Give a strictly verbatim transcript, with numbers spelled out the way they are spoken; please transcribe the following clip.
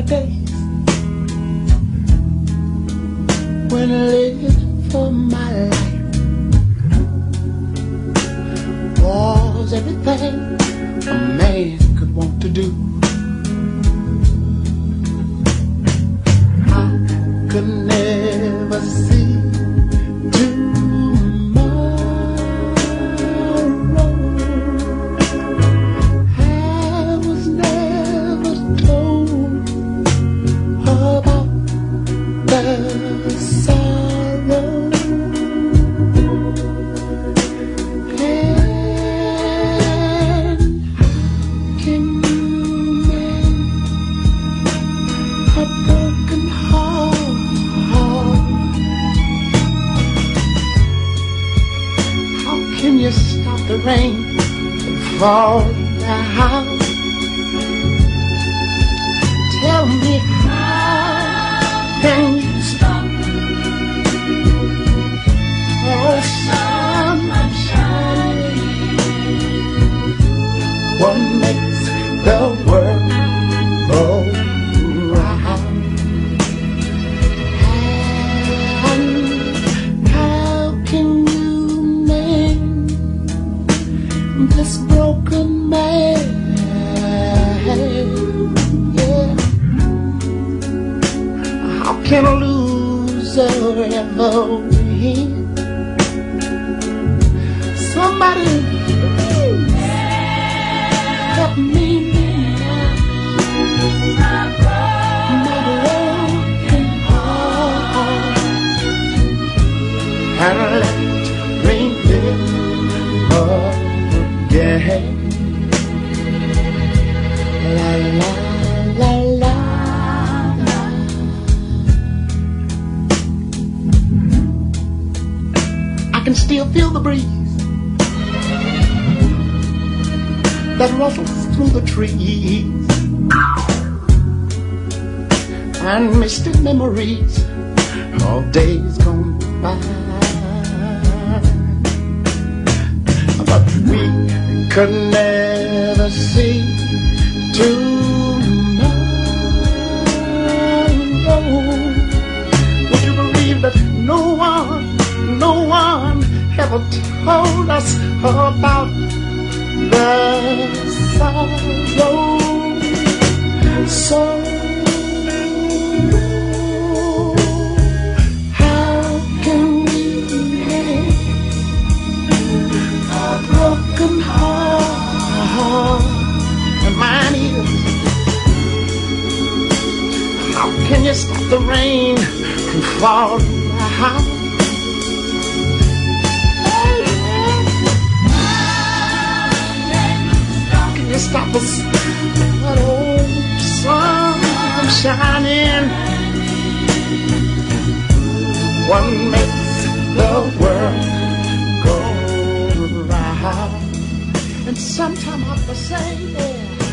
days when I lived for my life was everything a man could want to do. I could never see you stop the rain from falling down? Tell me, how can you stop? Oh, sun shining. What makes the world go round? And how can you mend this broken man? Yeah. How can a loser ever win? Somebody help me now. My broken heart, and let me live again. La la la la la. I can still feel the breeze that rustles through the trees, and misty memories of days gone by. But we could never see tomorrow. Would you believe that no one, no one ever told us about the sorrow? So how can we make a broken heart? And mine is, how can you stop the rain from falling down? Can you stop us? That old sun from shining. What makes the world go round? And sometime I have to say, yeah.